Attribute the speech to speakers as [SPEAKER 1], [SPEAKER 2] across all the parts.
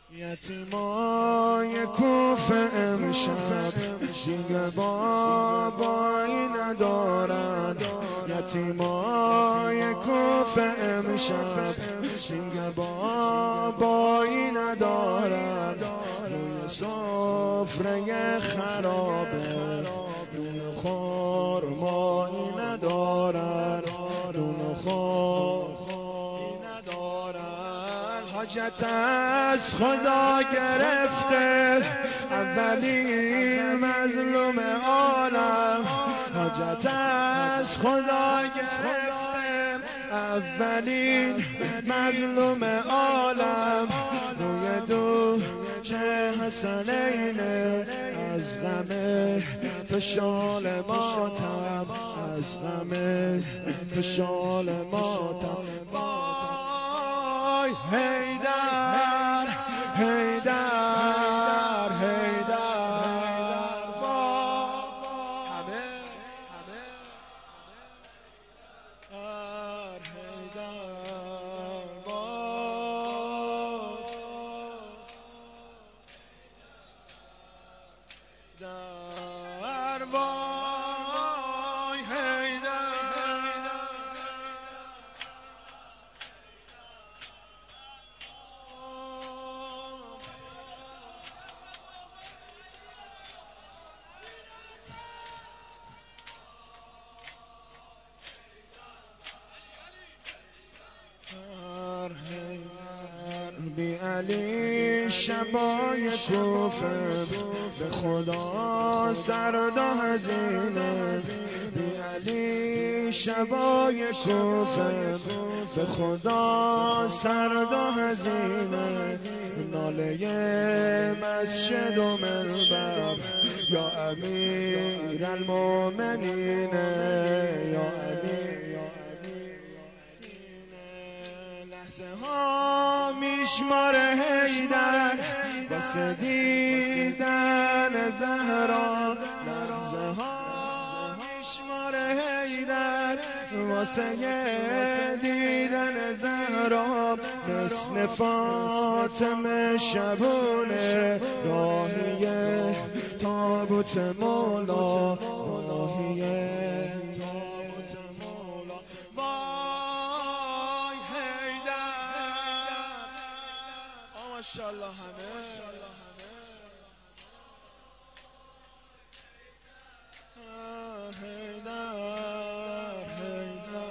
[SPEAKER 1] یتیمای کوفه امشب دیگه بابایی ندارن. یتیمای کوفه امشب دیگه بابایی ندارن. روی سفره خرابه نون خرمایی ندارن. نون خرمایی ندارن. حاجت از خدا گرفته اولین مظلوم عالم. حاجت از خدا گرفته اولین مظلوم عالم. روی دوش حسنین از غم پشال ماتم. از غم پشال ماتم. وای حیدر حیدر حیدر. همه در وای حیدر. بی علی شبای کوفه به خدا سرد و هزینه. بی علی شبای کوفه به خدا سرد و هزینه. ناله مسجد و منبر یا امیر المؤمنین. یا امیر لحظه ها میشمار حیدر واسه دیدن زهرا. لحظه ها میشمار حیدر واسه دیدن زهرا. مثل فاطمه شبونه راهی تابوت مولا. راهی تابوت مولا. وای حیدر. ماشاءالله همه حیدر حیدر.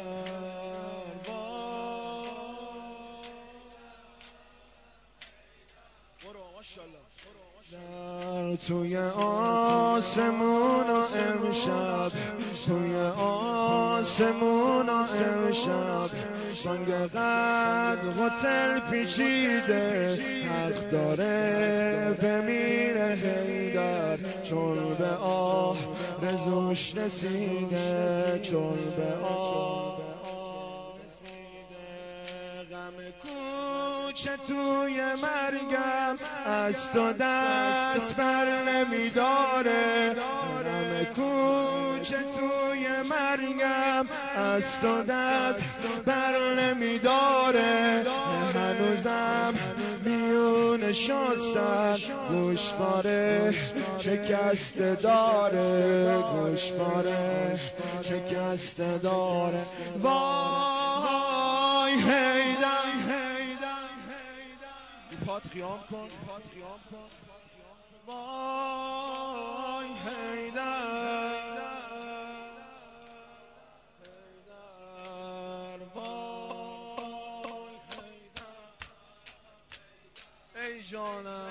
[SPEAKER 1] برو ماشاءالله. در توی آسمون و امشب توی آسمون و امشب بانگ قد قتل پیچیده. حق داره بمیره حیدر چون به آه رزوش رسیده. چون به آه غم کوچه توی مرگم از تو دست بر نمیداره. غم کوچه توی مرگم از تو دست بر نمیداره. هنوزم میون شستن گوشواره شکسته داره. گوشواره شکسته داره. وای حیدر پات خیام کن. وای حیدر وای حیدر. ای جانم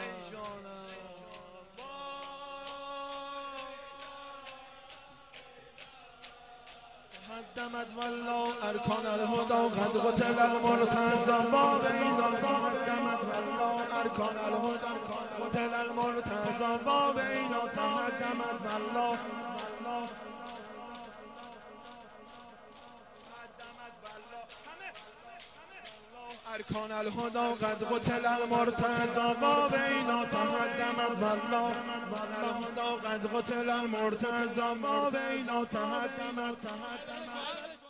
[SPEAKER 1] قدمت والله ارکان الهدا قد قتل المرتضی. قدمت والله ارکان الهدا قتل المرتضی. باب اینا قدمت والله ارکان الهدا قد قتل المرتضی. باب اینا تقدمت والله الهدا قد قتل المرتضی. باب اینا تقدمت